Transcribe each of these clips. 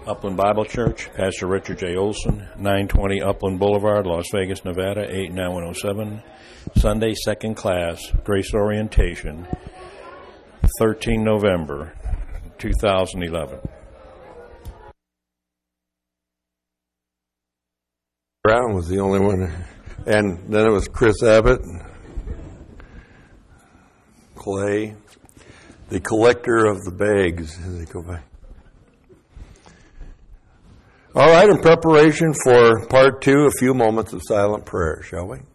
Upland Bible Church, Pastor Richard J. Olson, 920 Upland Boulevard, Las Vegas, Nevada, 89107. Sunday, second class, Grace Orientation, 13 November, 2011. Brown was the only one. And then it was Chris Abbott, Clay, the collector of the bags, as they go by. All right, in preparation for part 2, a few moments of silent prayer, shall we?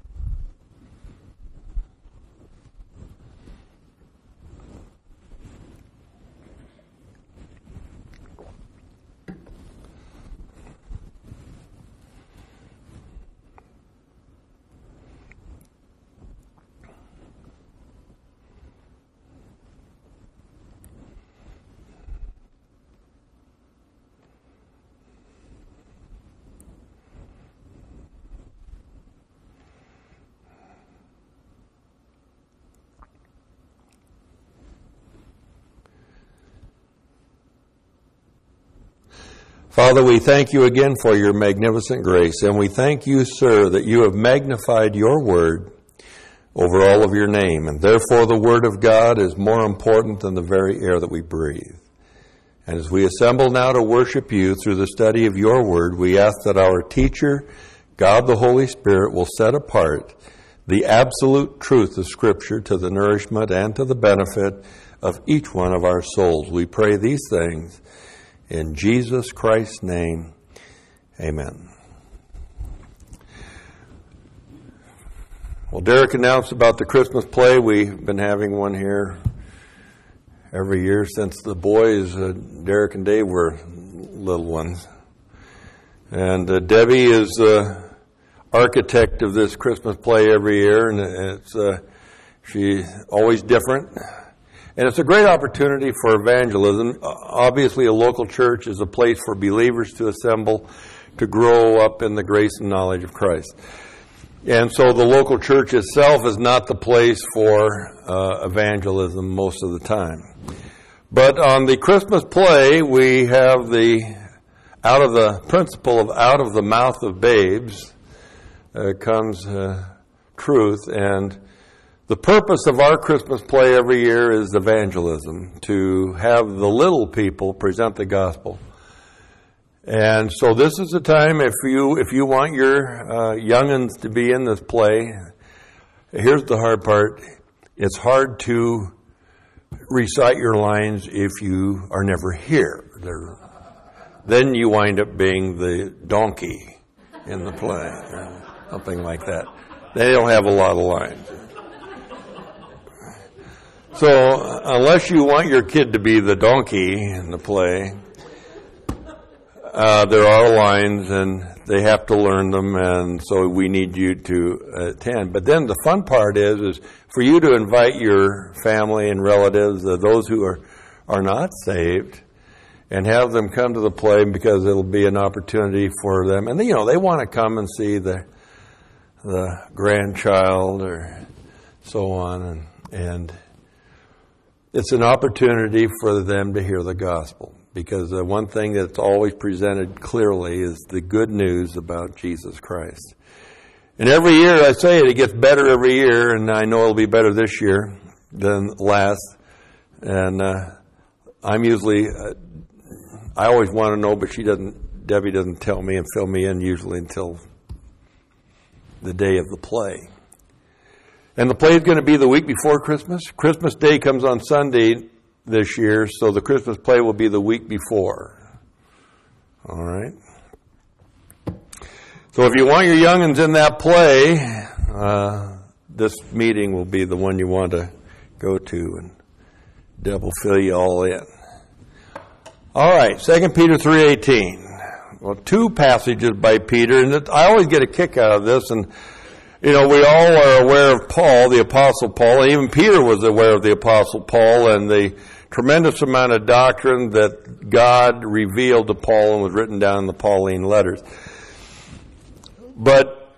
Father, we thank you again for your magnificent grace, and we thank you, sir, that you have magnified your word over all of your name, and therefore the word of God is more important than the very air that we breathe. And as we assemble now to worship you through the study of your word, we ask that our teacher, God the Holy Spirit, will set apart the absolute truth of Scripture to the nourishment and to the benefit of each one of our souls. We pray these things in Jesus Christ's name, amen. Well, Derek announced about the Christmas play. We've been having one here every year since the boys, Derek and Dave, were little ones. And Debbie is the architect of this Christmas play every year, and she's always different. And it's a great opportunity for evangelism. Obviously, a local church is a place for believers to assemble to grow up in the grace and knowledge of Christ. And so the local church itself is not the place for evangelism most of the time. But on the Christmas play, we have out of the principle of out of the mouth of babes comes truth. And the purpose of our Christmas play every year is evangelism, to have the little people present the gospel. And so this is the time, if you want your young'uns to be in this play, here's the hard part. It's hard to recite your lines if you are never here. Then you wind up being the donkey in the play, something like that. They don't have a lot of lines. So unless you want your kid to be the donkey in the play, there are lines and they have to learn them, and so we need you to attend. But then the fun part is for you to invite your family and relatives, those who are not saved, and have them come to the play, because it'll be an opportunity for them. And they want to come and see the grandchild or so on, and it's an opportunity for them to hear the gospel, because the one thing that's always presented clearly is the good news about Jesus Christ. And every year, I say it gets better every year, and I know it'll be better this year than last. And I'm usually, I always want to know, but Debbie doesn't tell me and fill me in usually until the day of the play. And the play is going to be the week before Christmas. Christmas Day comes on Sunday this year, so the Christmas play will be the week before. All right? So if you want your young'uns in that play, this meeting will be the one you want to go to, and Deb will fill you all in. All right, 2 Peter 3:18. Well, two passages by Peter, and I always get a kick out of this, and we all are aware of Paul, the Apostle Paul, and even Peter was aware of the Apostle Paul and the tremendous amount of doctrine that God revealed to Paul and was written down in the Pauline letters. But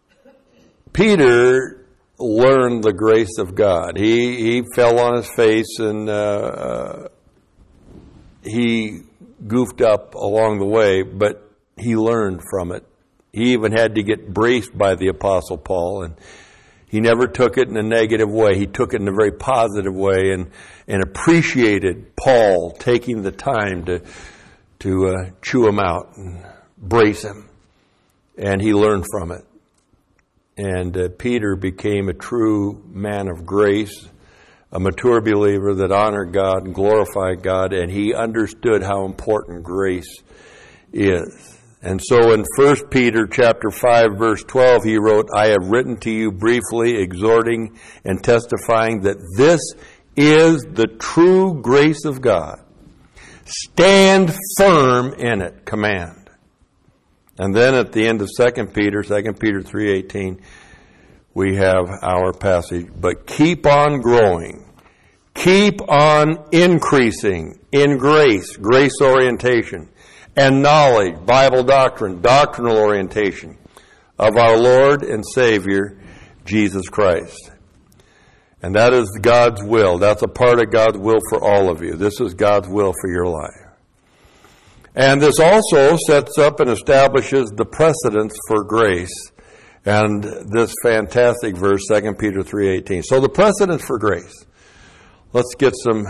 Peter learned the grace of God. He fell on his face, and he goofed up along the way, but he learned from it. He even had to get braced by the Apostle Paul, and he never took it in a negative way. He took it in a very positive way and appreciated Paul taking the time to chew him out and brace him. And he learned from it. And Peter became a true man of grace, a mature believer that honored God and glorified God, and he understood how important grace is. And so in 1 Peter chapter 5, verse 12, he wrote, I have written to you briefly, exhorting and testifying that this is the true grace of God. Stand firm in it, command. And then at the end of 2 Peter 3:18, we have our passage, but keep on growing, keep on increasing in grace orientation, and knowledge, Bible doctrine, doctrinal orientation of our Lord and Savior, Jesus Christ. And that is God's will. That's a part of God's will for all of you. This is God's will for your life. And this also sets up and establishes the precedence for grace. And this fantastic verse, 2 Peter 3:18. So the precedence for grace. Let's get some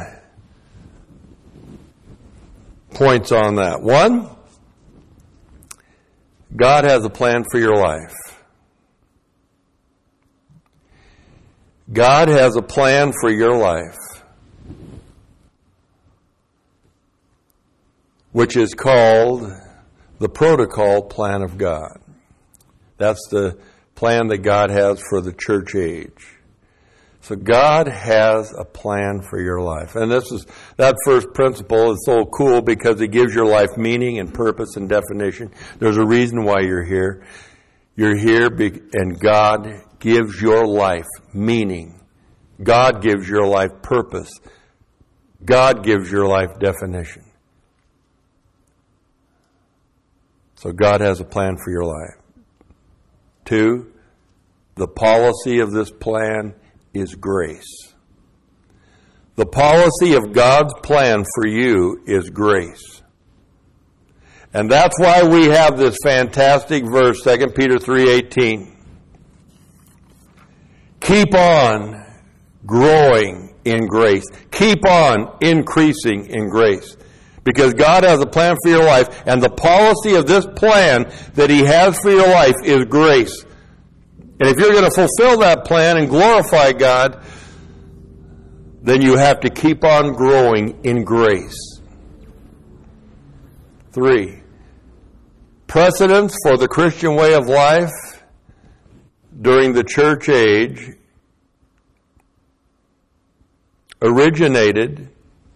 points on that. One, God has a plan for your life. God has a plan for your life, which is called the protocol plan of God. That's the plan that God has for the church age. So God has a plan for your life. And that first principle is so cool because it gives your life meaning and purpose and definition. There's a reason why you're here. You're here and God gives your life meaning. God gives your life purpose. God gives your life definition. So God has a plan for your life. 2, the policy of this plan is grace. The policy of God's plan for you is grace. And that's why we have this fantastic verse, 2 Peter 3:18. Keep on growing in grace. Keep on increasing in grace. Because God has a plan for your life, and the policy of this plan that He has for your life is grace. And if you're going to fulfill that plan and glorify God, then you have to keep on growing in grace. 3, precedence for the Christian way of life during the church age originated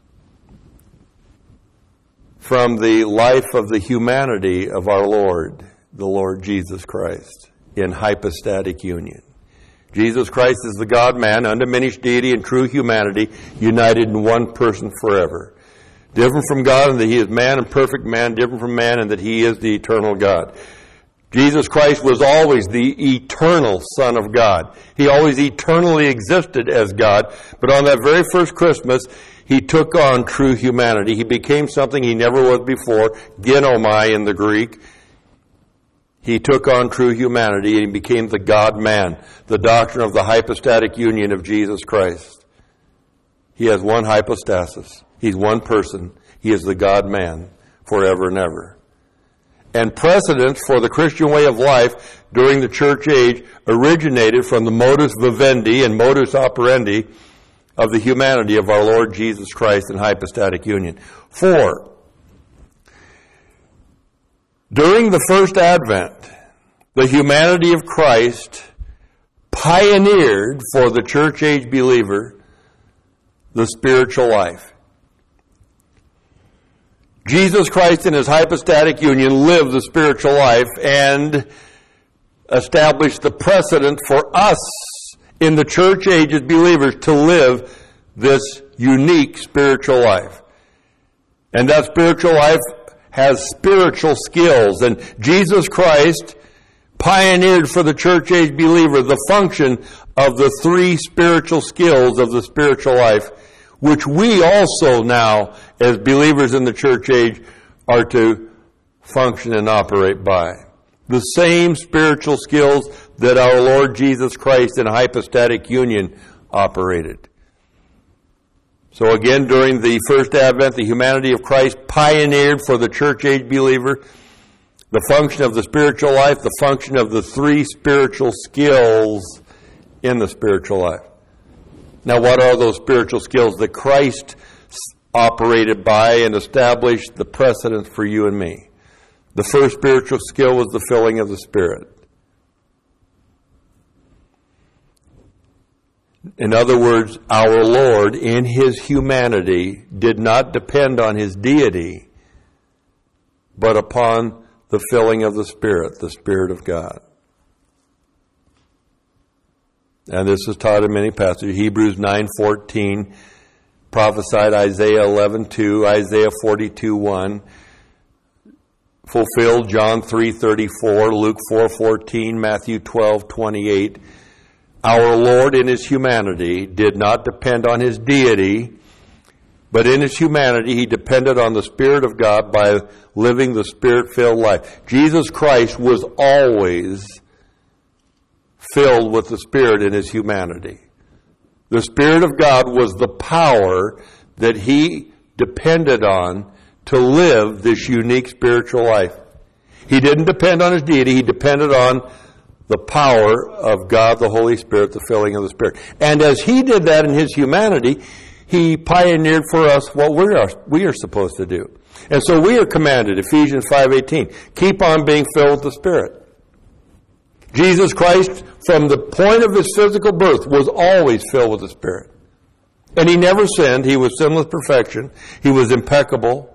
from the life of the humanity of our Lord, the Lord Jesus Christ, in hypostatic union. Jesus Christ is the God-man, undiminished deity and true humanity, united in one person forever. Different from God in that He is man and perfect man, different from man in that He is the eternal God. Jesus Christ was always the eternal Son of God. He always eternally existed as God, but on that very first Christmas, He took on true humanity. He became something He never was before, genomai in the Greek. He took on true humanity and He became the God-man, the doctrine of the hypostatic union of Jesus Christ. He has one hypostasis. He's one person. He is the God-man forever and ever. And precedence for the Christian way of life during the church age originated from the modus vivendi and modus operandi of the humanity of our Lord Jesus Christ in hypostatic union. 4, during the first Advent, the humanity of Christ pioneered for the church age believer the spiritual life. Jesus Christ in His hypostatic union lived the spiritual life and established the precedent for us in the church age as believers to live this unique spiritual life. And that spiritual life has spiritual skills. And Jesus Christ pioneered for the church age believer the function of the 3 spiritual skills of the spiritual life, which we also now, as believers in the church age, are to function and operate by. The same spiritual skills that our Lord Jesus Christ in hypostatic union operated. So again, during the first advent, the humanity of Christ pioneered for the church age believer the function of the spiritual life, the function of the three spiritual skills in the spiritual life. Now, what are those spiritual skills that Christ operated by and established the precedent for you and me? The first spiritual skill was the filling of the Spirit. In other words, our Lord, in His humanity, did not depend on His deity, but upon the filling of the Spirit of God. And this is taught in many passages. Hebrews 9:14 prophesied Isaiah 11:2, Isaiah 42:1, fulfilled John 3:34, Luke 4:14, Matthew 12:28. Our Lord in His humanity did not depend on His deity, but in His humanity He depended on the Spirit of God by living the Spirit-filled life. Jesus Christ was always filled with the Spirit in His humanity. The Spirit of God was the power that He depended on to live this unique spiritual life. He didn't depend on His deity, He depended on the power of God, the Holy Spirit, the filling of the Spirit. And as He did that in His humanity, He pioneered for us what we are supposed to do. And so we are commanded, Ephesians 5:18, keep on being filled with the Spirit. Jesus Christ, from the point of His physical birth, was always filled with the Spirit. And He never sinned. He was sinless perfection. He was impeccable.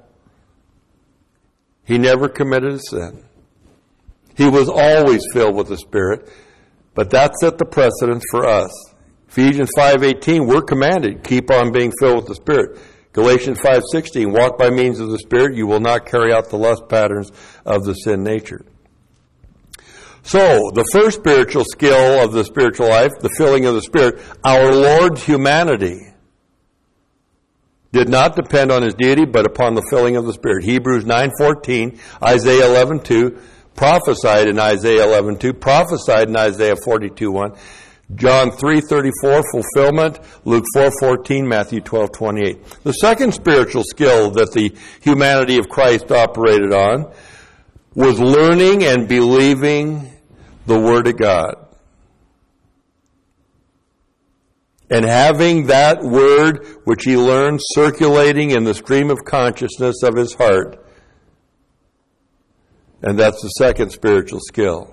He never committed a sin. He was always filled with the Spirit. But that set the precedence for us. Ephesians 5:18, we're commanded, keep on being filled with the Spirit. Galatians 5:16, walk by means of the Spirit, you will not carry out the lust patterns of the sin nature. So, the first spiritual skill of the spiritual life, the filling of the Spirit, our Lord's humanity did not depend on His deity, but upon the filling of the Spirit. Hebrews 9:14, Isaiah 11:2, prophesied in Isaiah 11:2, prophesied in Isaiah 42:1, John 3:34, fulfillment, Luke 4:14, Matthew 12:28. The second spiritual skill that the humanity of Christ operated on was learning and believing the Word of God. And having that Word which He learned circulating in the stream of consciousness of His heart. And that's the second spiritual skill.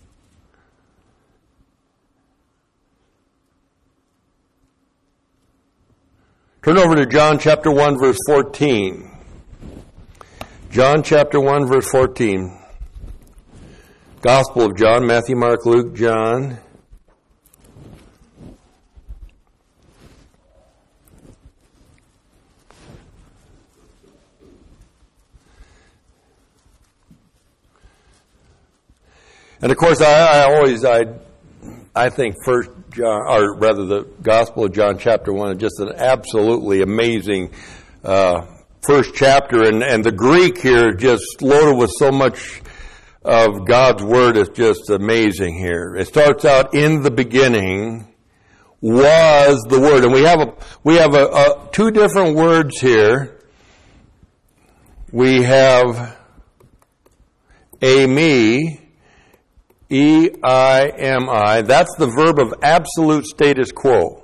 Turn over to John chapter 1, verse 14. John chapter 1, verse 14. Gospel of John, Matthew, Mark, Luke, John. And of course, I think First John, or rather the Gospel of John chapter 1 is just an absolutely amazing first chapter, and the Greek here just loaded with so much of God's Word is just amazing here. It starts out, in the beginning was the Word, and we have two different words here. We have eimi, E-I-M-I. That's the verb of absolute status quo.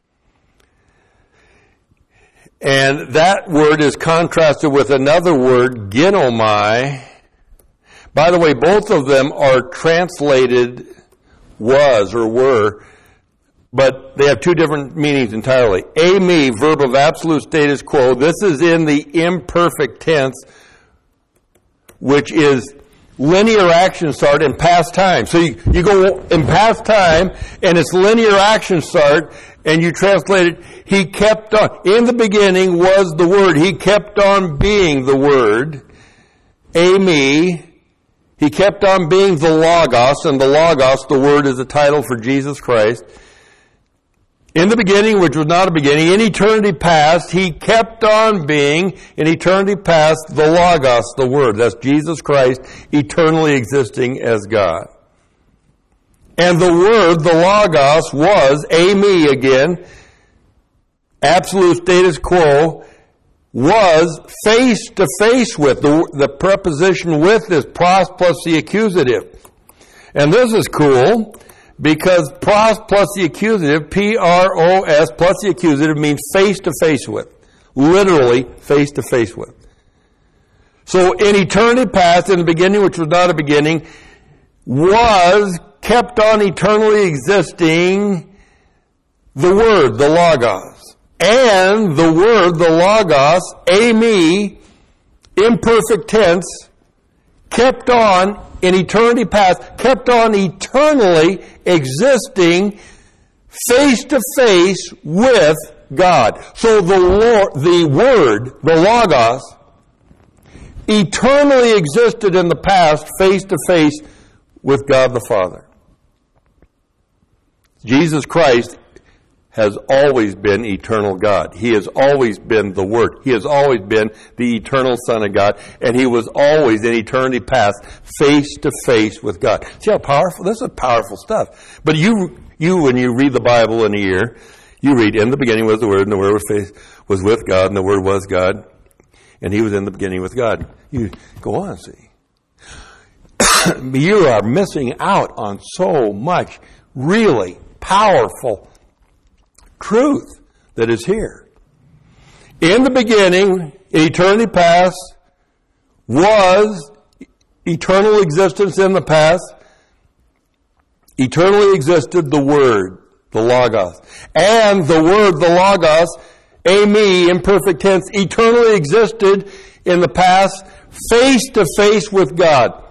And that word is contrasted with another word, ginomai. By the way, both of them are translated was or were, but they have two different meanings entirely. Eimi, verb of absolute status quo. This is in the imperfect tense, which is linear action start in past time. So you go in past time, and it's linear action start, and you translate it, He kept on. In the beginning was the Word. He kept on being the Word. Eimi. He kept on being the Logos, and the Logos, the Word, is the title for Jesus Christ. In the beginning, which was not a beginning, in eternity past, he kept on being, in eternity past, the Logos, the Word. That's Jesus Christ, eternally existing as God. And the Word, the Logos, was, me again, absolute status quo, was face to face with. The preposition with is pros plus the accusative. And this is cool, because pros plus the accusative, P-R-O-S plus the accusative, means face to face with. Literally face to face with. So in eternity past, in the beginning, which was not a beginning, was kept on eternally existing the Word, the Logos. And the Word, the Logos, me, imperfect tense, kept on in eternity past, kept on eternally existing face to face with God. So the Word, the Logos, eternally existed in the past face to face with God the Father. Jesus Christ has always been eternal God. He has always been the Word. He has always been the eternal Son of God. And He was always, in eternity past, face to face with God. See how powerful? This is powerful stuff. But you, when you read the Bible in a year, you read, in the beginning was the Word, and the Word was with God, and the Word was God, and He was in the beginning with God. You go on, see. You are missing out on so much really powerful truth that is here. In the beginning, eternity past, was eternal existence in the past, eternally existed the Word, the Logos. And the Word, the Logos, me, imperfect tense, eternally existed in the past, face to face with God.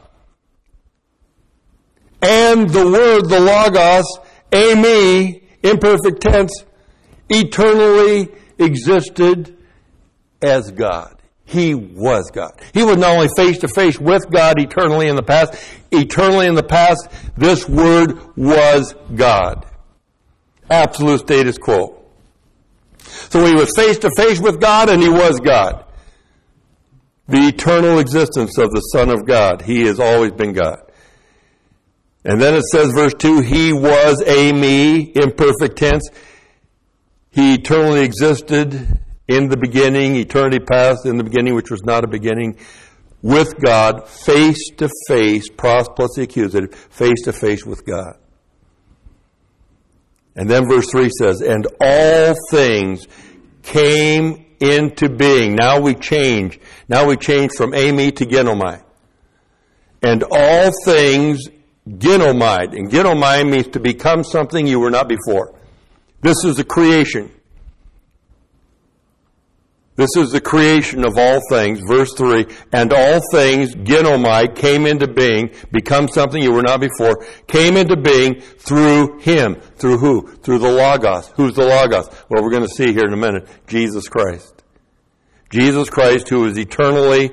And the Word, the Logos, me, imperfect tense, eternally existed as God. He was God. He was not only face to face with God eternally in the past, this Word was God. Absolute status quo. So He was face to face with God, and He was God. The eternal existence of the Son of God. He has always been God. And then it says, verse 2, He was me, imperfect tense. He eternally existed in the beginning, eternity past, in the beginning, which was not a beginning, with God, face to face, pros plus the accusative, face to face with God. And then verse 3 says, and all things came into being. Now we change. Now we change from me to genomai. And all things genomai. And genomai means to become something you were not before. This is the creation. This is the creation of all things. Verse 3, and all things, genomai, came into being, become something you were not before, came into being through Him. Through who? Through the Logos. Who's the Logos? Well, we're going to see here in a minute. Jesus Christ. Jesus Christ, who is eternally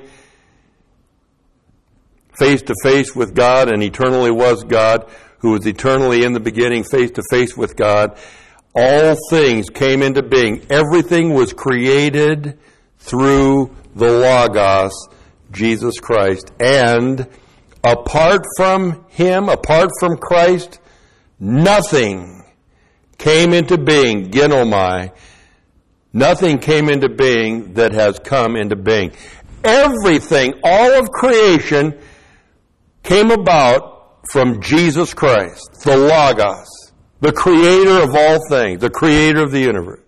face to face with God and eternally was God, who was eternally in the beginning face to face with God. All things came into being. Everything was created through the Logos, Jesus Christ. And apart from Him, apart from Christ, nothing came into being, genomai. Nothing came into being that has come into being. Everything, all of creation, came about from Jesus Christ, the Logos. The creator of all things, the creator of the universe.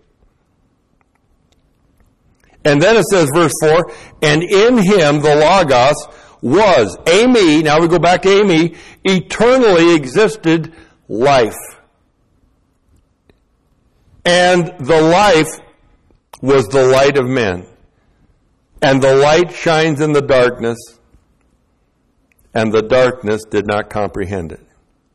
And then it says, verse 4, and in Him, the Logos, was, me, now we go back to me, eternally existed life. And the life was the light of men. And the light shines in the darkness, and the darkness did not comprehend it.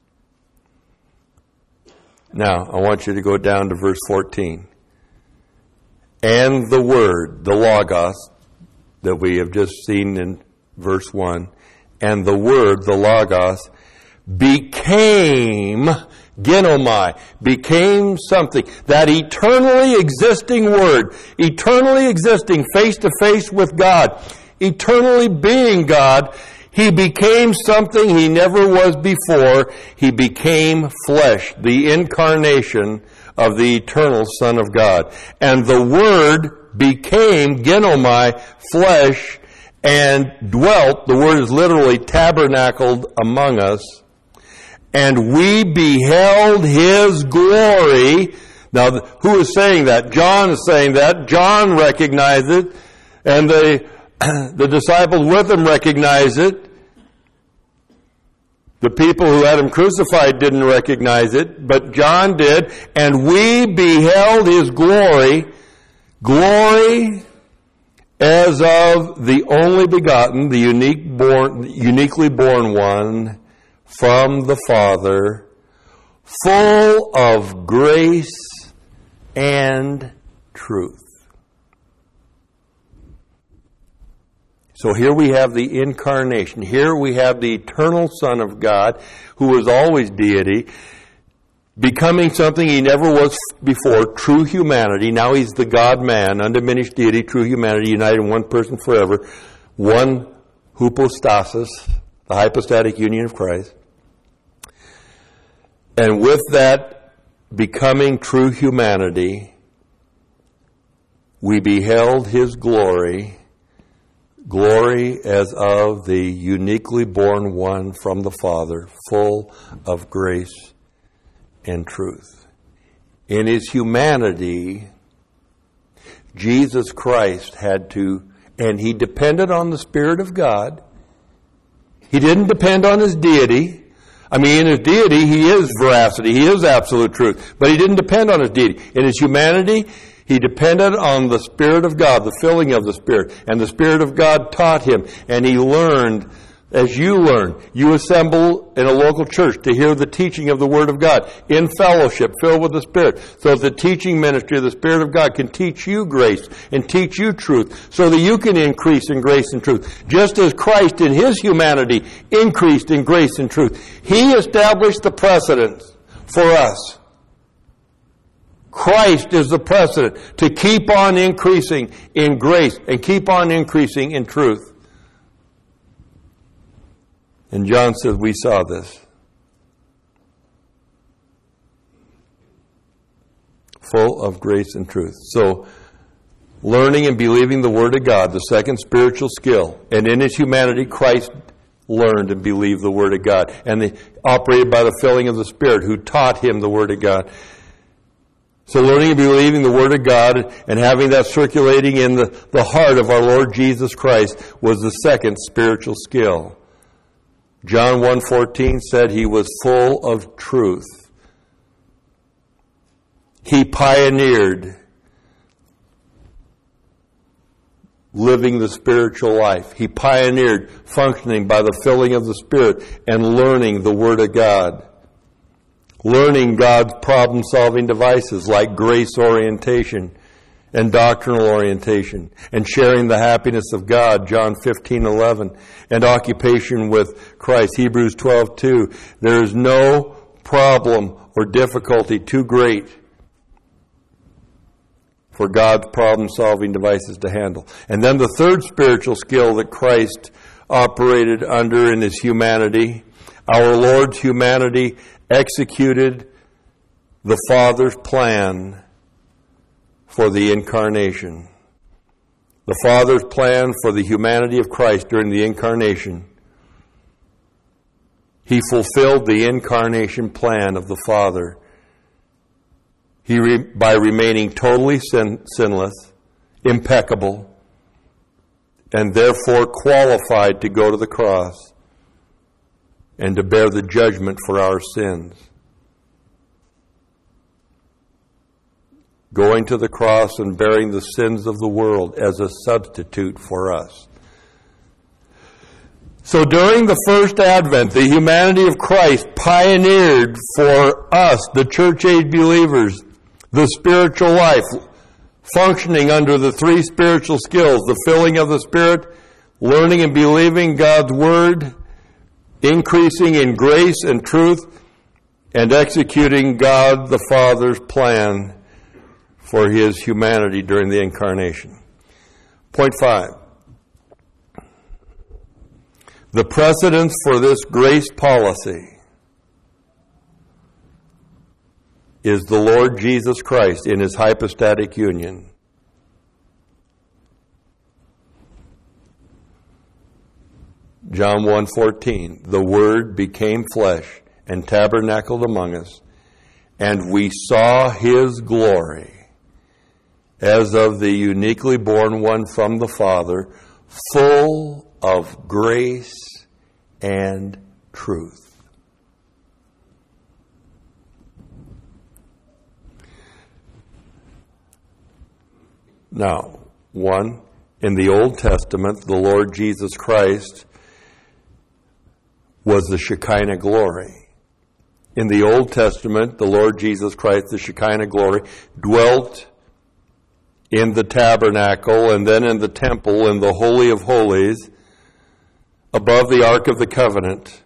Now, I want you to go down to verse 14. And the Word, the Logos, that we have just seen in verse 1, and the Word, the Logos, became genomai, became something. That eternally existing Word, eternally existing face to face with God, eternally being God, He became something He never was before. He became flesh, the incarnation of the eternal Son of God. And the Word became genomai, flesh, and dwelt, the word is literally tabernacled among us, and we beheld His glory. Now, who is saying that? John is saying that. John recognized it, and the disciples with him recognized it. The people who had Him crucified didn't recognize it, but John did, and we beheld His glory, as of the only begotten, the uniquely born one from the Father, full of grace and truth. So here we have the incarnation. Here we have the eternal Son of God, who was always deity, becoming something He never was before, true humanity. Now He's the God-man, undiminished deity, true humanity, united in one person forever. One hypostasis, the hypostatic union of Christ. And with that becoming true humanity, we beheld His glory as of the uniquely born one from the Father, full of grace and truth. In His humanity, Jesus Christ had to, and He depended on the Spirit of God. He didn't depend on His deity. I mean, in His deity, He is veracity. He is absolute truth. But He didn't depend on His deity. In His humanity, He depended on the Spirit of God, the filling of the Spirit. And the Spirit of God taught Him. And He learned. As you learn, you assemble in a local church to hear the teaching of the Word of God in fellowship, filled with the Spirit, so that the teaching ministry of the Spirit of God can teach you grace and teach you truth, so that you can increase in grace and truth. Just as Christ in His humanity increased in grace and truth, He established the precedent for us. Christ is the precedent to keep on increasing in grace and keep on increasing in truth. And John says, we saw this. Full of grace and truth. So, learning and believing the Word of God, the second spiritual skill. And in His humanity, Christ learned and believed the Word of God. And operated by the filling of the Spirit, who taught Him the Word of God. So learning and believing the Word of God and having that circulating in the heart of our Lord Jesus Christ was the second spiritual skill. John 1:14 said He was full of truth. He pioneered living the spiritual life. He pioneered functioning by the filling of the Spirit and learning the Word of God. Learning God's problem-solving devices like grace orientation and doctrinal orientation, and sharing the happiness of God, John 15:11, and occupation with Christ, Hebrews 12:2. There is no problem or difficulty too great for God's problem-solving devices to handle. And then the third spiritual skill that Christ operated under in His humanity, our Lord's humanity executed the Father's plan for the incarnation. The Father's plan for the humanity of Christ during the incarnation. He fulfilled the incarnation plan of the Father. By remaining totally sinless, impeccable, and therefore qualified to go to the cross and to bear the judgment for our sins. Going to the cross and bearing the sins of the world as a substitute for us. So during the first advent, the humanity of Christ pioneered for us, the church-age believers, the spiritual life, functioning under the three spiritual skills, the filling of the Spirit, learning and believing God's Word, increasing in grace and truth, and executing God the Father's plan for his humanity during the incarnation. Point 5. The precedence for this grace policy is the Lord Jesus Christ in his hypostatic union. John 1:14, the Word became flesh and tabernacled among us, and we saw his glory as of the uniquely born one from the Father, full of grace and truth. Now, one, in the Old Testament, the Lord Jesus Christ was the Shekinah glory. In the Old Testament, the Lord Jesus Christ, the Shekinah glory, dwelt in the tabernacle and then in the temple in the Holy of Holies above the Ark of the Covenant,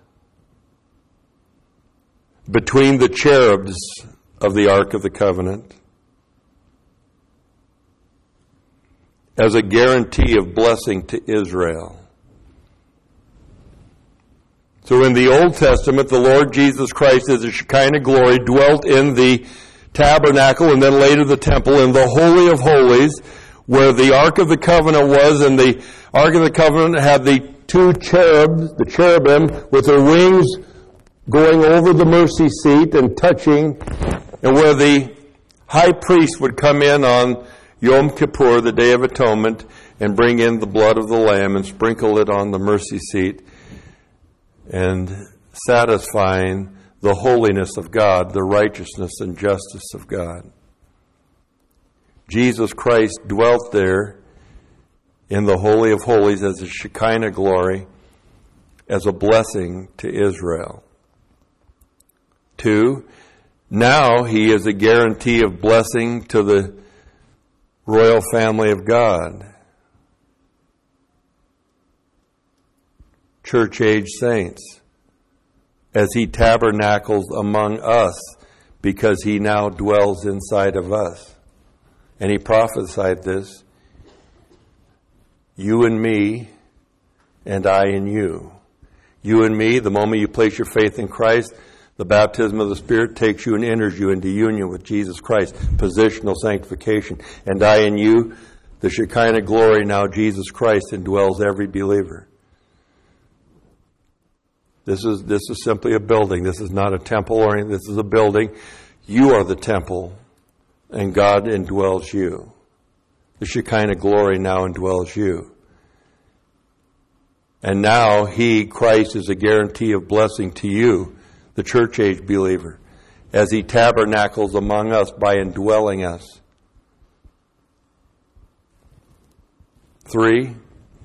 between the cherubs of the Ark of the Covenant, as a guarantee of blessing to Israel. So in the Old Testament, the Lord Jesus Christ as a Shekinah glory dwelt in the tabernacle and then later the temple in the Holy of Holies where the Ark of the Covenant was, and the Ark of the Covenant had the two cherubs, the cherubim, with their wings going over the mercy seat and touching, and where the high priest would come in on Yom Kippur, the Day of Atonement, and bring in the blood of the Lamb and sprinkle it on the mercy seat, and satisfying the holiness of God, the righteousness and justice of God. Jesus Christ dwelt there in the Holy of Holies as a Shekinah glory, as a blessing to Israel. 2, now he is a guarantee of blessing to the royal family of God. Church-age saints, as he tabernacles among us, because he now dwells inside of us. And he prophesied this, you and me, and I in you. You and me, the moment you place your faith in Christ, the baptism of the Spirit takes you and enters you into union with Jesus Christ, positional sanctification. And I in you, the Shekinah glory, now Jesus Christ, indwells every believer. This is simply a building. This is not a temple or anything. This is a building. You are the temple, and God indwells you. The Shekinah glory now indwells you. And now he, Christ, is a guarantee of blessing to you, the church-age believer, as he tabernacles among us by indwelling us. 3,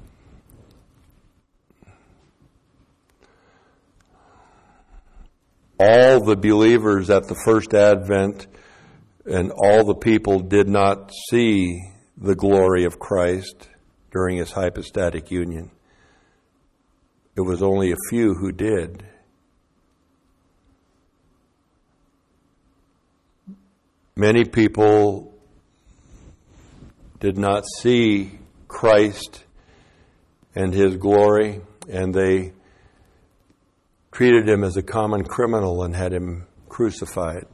all the believers at the first advent and all the people did not see the glory of Christ during his hypostatic union. It was only a few who did. Many people did not see Christ and his glory, and they treated him as a common criminal and had him crucified.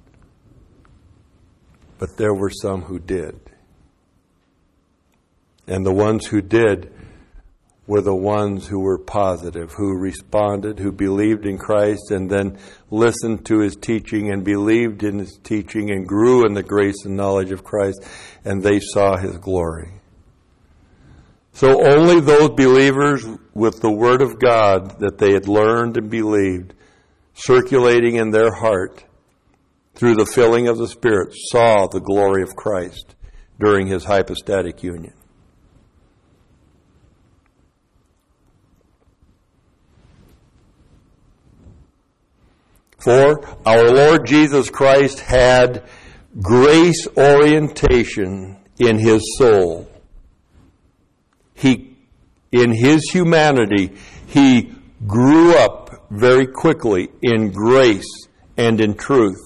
But there were some who did. And the ones who did were the ones who were positive, who responded, who believed in Christ and then listened to his teaching and believed in his teaching and grew in the grace and knowledge of Christ, and they saw his glory. So only those believers with the Word of God that they had learned and believed, circulating in their heart through the filling of the Spirit, saw the glory of Christ during his hypostatic union. For our Lord Jesus Christ had grace orientation in his soul. In his humanity, he grew up very quickly in grace and in truth.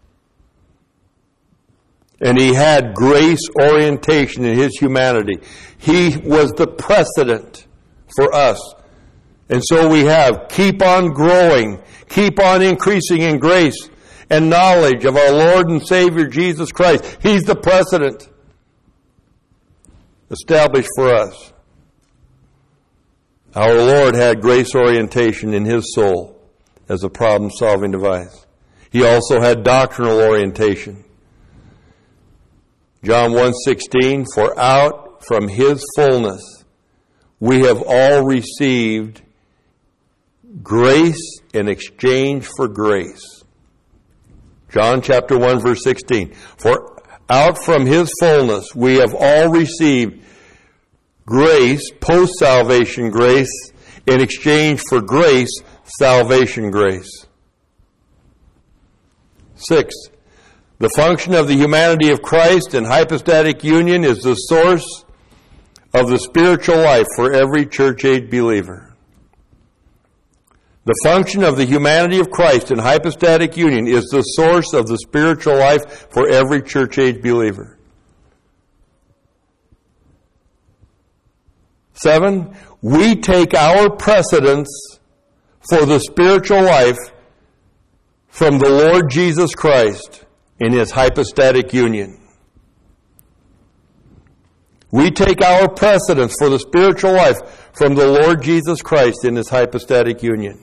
And he had grace orientation in his humanity. He was the precedent for us. And so we have keep on growing, keep on increasing in grace and knowledge of our Lord and Savior Jesus Christ. He's the precedent established for us. Our Lord had grace orientation in his soul as a problem-solving device. He also had doctrinal orientation. John 1:16, for out from his fullness we have all received grace in exchange for grace. John chapter 1 verse 16. For out from his fullness we have all received grace, post-salvation grace, in exchange for grace, salvation grace. 6. The function of the humanity of Christ in hypostatic union is the source of the spiritual life for every church-age believer. The function of the humanity of Christ in hypostatic union is the source of the spiritual life for every church-age believer. 7, we take our precedence for the spiritual life from the Lord Jesus Christ in his hypostatic union. We take our precedence for the spiritual life from the Lord Jesus Christ in his hypostatic union.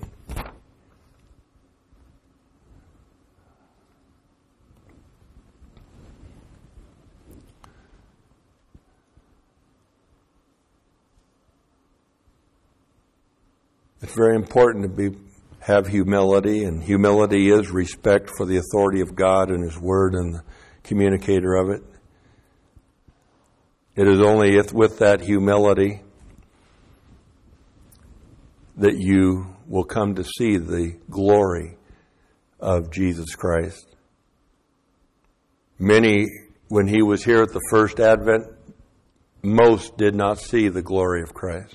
It's very important to have humility, and humility is respect for the authority of God and his word and the communicator of it. It is only with that humility that you will come to see the glory of Jesus Christ. Many, when he was here at the first advent, most did not see the glory of Christ.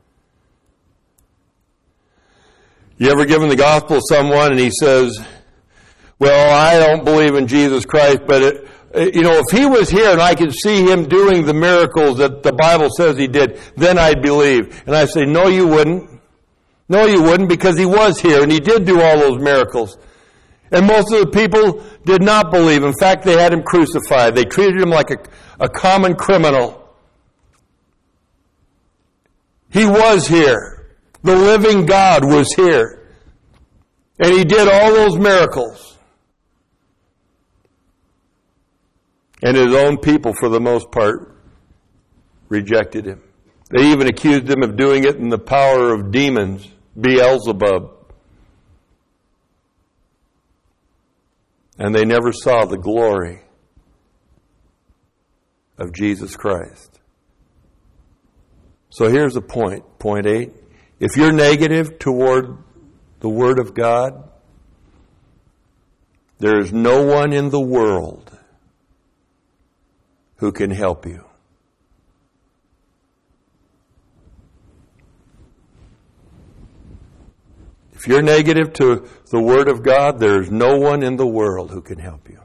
You ever given the gospel to someone and he says, well, I don't believe in Jesus Christ, but if he was here and I could see him doing the miracles that the Bible says he did, then I'd believe. And I say, no, you wouldn't. No, you wouldn't, because he was here and he did do all those miracles. And most of the people did not believe. In fact, they had him crucified. They treated him like a common criminal. He was here. The living God was here. And he did all those miracles. And his own people, for the most part, rejected him. They even accused him of doing it in the power of demons, Beelzebub. And they never saw the glory of Jesus Christ. So here's the point, point 8. If you're negative toward the Word of God, there is no one in the world who can help you. If you're negative to the Word of God, there is no one in the world who can help you.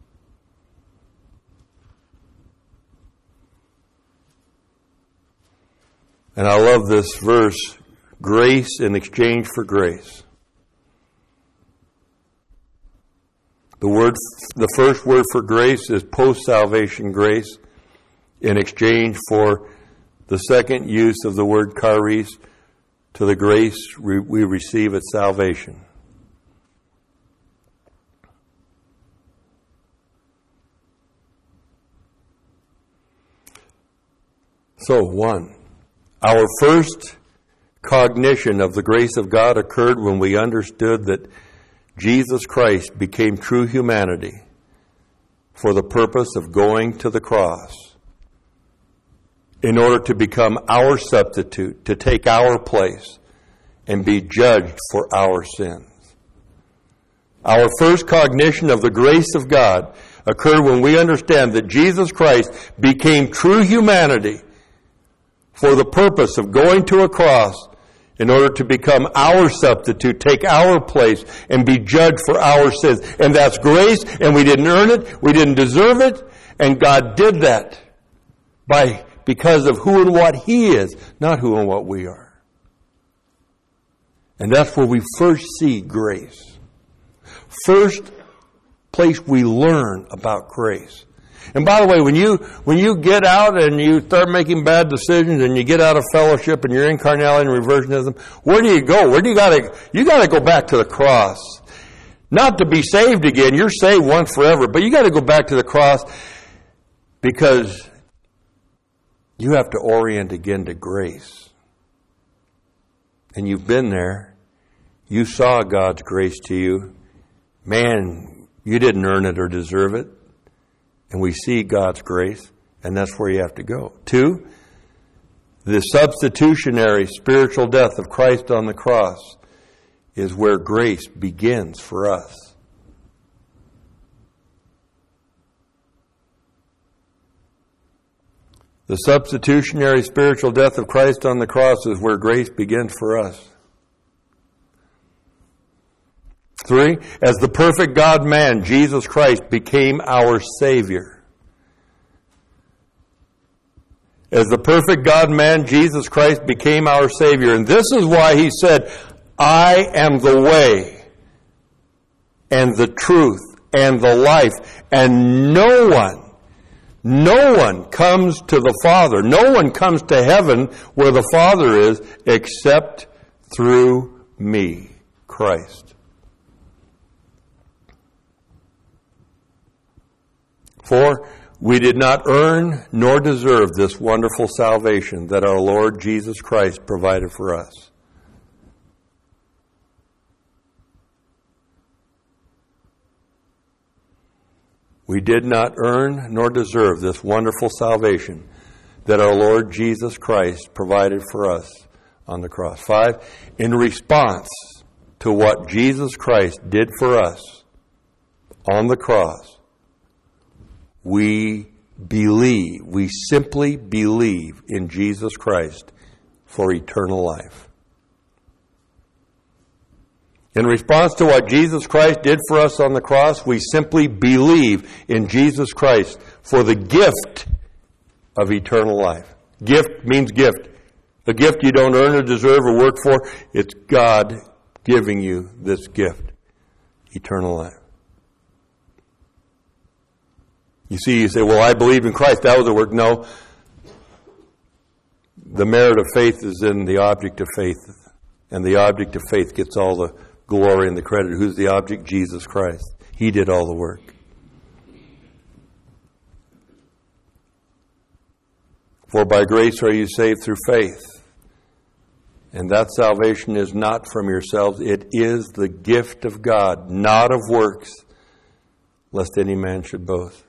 And I love this verse, grace in exchange for grace. The first word for grace is post-salvation grace in exchange for the second use of the word charis to the grace we receive at salvation. So, 1. Our first cognition of the grace of God occurred when we understood that Jesus Christ became true humanity for the purpose of going to the cross in order to become our substitute, to take our place and be judged for our sins. Our first cognition of the grace of God occurred when we understand that Jesus Christ became true humanity for the purpose of going to a cross in order to become our substitute, take our place, and be judged for our sins. And that's grace, and we didn't earn it, we didn't deserve it, and God did that because of who and what He is, not who and what we are. And that's where we first see grace. First place we learn about grace. And by the way, when you get out and you start making bad decisions and you get out of fellowship and you're in carnality and reversionism, where do you go? You gotta go back to the cross. Not to be saved again. You're saved once forever, but you gotta go back to the cross because you have to orient again to grace. And you've been there. You saw God's grace to you. Man, you didn't earn it or deserve it. And we see God's grace, and that's where you have to go. 2, the substitutionary spiritual death of Christ on the cross is where grace begins for us. The substitutionary spiritual death of Christ on the cross is where grace begins for us. 3, as the perfect God-man, Jesus Christ became our Savior. As the perfect God-man, Jesus Christ became our Savior. And this is why He said, I am the way and the truth and the life. And no one comes to the Father. No one comes to heaven where the Father is except through me, Christ. For we did not earn nor deserve this wonderful salvation that our Lord Jesus Christ provided for us. We did not earn nor deserve this wonderful salvation that our Lord Jesus Christ provided for us on the cross. 5, in response to what Jesus Christ did for us on the cross, we simply believe in Jesus Christ for eternal life. In response to what Jesus Christ did for us on the cross, we simply believe in Jesus Christ for the gift of eternal life. Gift means gift. A gift you don't earn or deserve or work for. It's God giving you this gift, eternal life. You say, well, I believe in Christ. That was a work. No. The merit of faith is in the object of faith. And the object of faith gets all the glory and the credit. Who's the object? Jesus Christ. He did all the work. For by grace are you saved through faith. And that salvation is not from yourselves. It is the gift of God, not of works, lest any man should boast.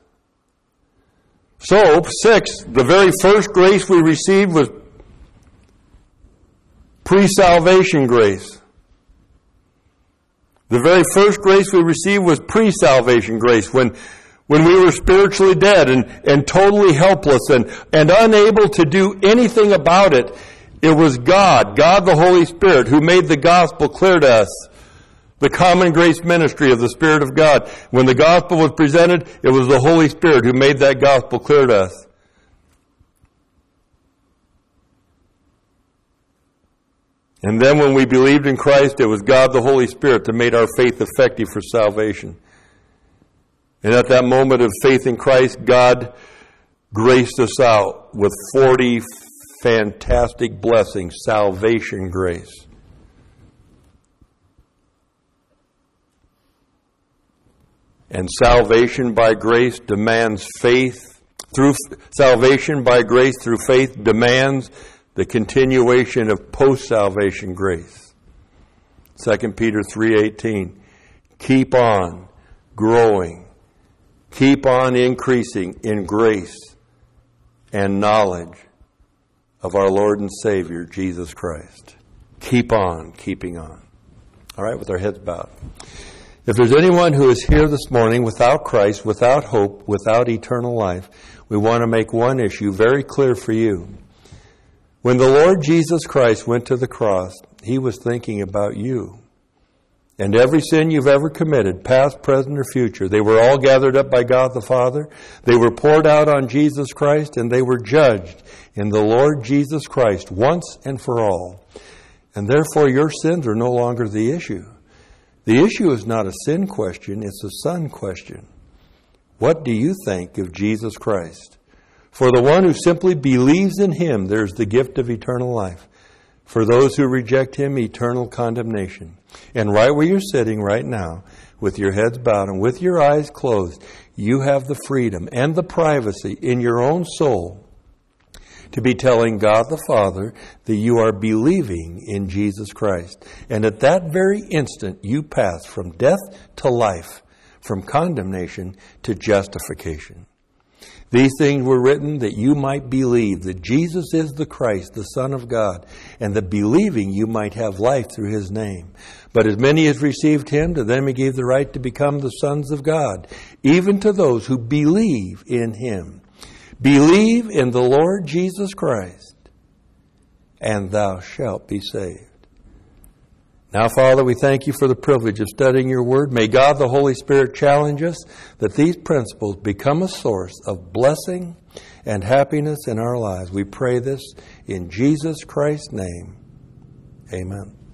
So, 6, the very first grace we received was pre-salvation grace. The very first grace we received was pre-salvation grace, when we were spiritually dead and totally helpless and unable to do anything about it. It was God the Holy Spirit, who made the gospel clear to us. The common grace ministry of the Spirit of God. When the gospel was presented, it was the Holy Spirit who made that gospel clear to us. And then when we believed in Christ, it was God the Holy Spirit that made our faith effective for salvation. And at that moment of faith in Christ, God graced us out with 40 fantastic blessings, salvation grace. And salvation by grace demands faith. Salvation by grace through faith demands the continuation of post-salvation grace. 2 Peter 3:18. Keep on growing. Keep on increasing in grace and knowledge of our Lord and Savior, Jesus Christ. Keep on keeping on. All right, with our heads bowed. If there's anyone who is here this morning without Christ, without hope, without eternal life, we want to make one issue very clear for you. When the Lord Jesus Christ went to the cross, He was thinking about you. And every sin you've ever committed, past, present, or future, they were all gathered up by God the Father. They were poured out on Jesus Christ, and they were judged in the Lord Jesus Christ once and for all. And therefore your sins are no longer the issue. The issue is not a sin question, it's a son question. What do you think of Jesus Christ? For the one who simply believes in Him, there's the gift of eternal life. For those who reject Him, eternal condemnation. And right where you're sitting right now, with your heads bowed and with your eyes closed, you have the freedom and the privacy in your own soul to be telling God the Father that you are believing in Jesus Christ. And at that very instant, you pass from death to life, from condemnation to justification. These things were written that you might believe that Jesus is the Christ, the Son of God, and that believing you might have life through His name. But as many as received Him, to them He gave the right to become the sons of God, even to those who believe in Him. Believe in the Lord Jesus Christ, and thou shalt be saved. Now, Father, we thank You for the privilege of studying Your Word. May God the Holy Spirit challenge us that these principles become a source of blessing and happiness in our lives. We pray this in Jesus Christ's name. Amen.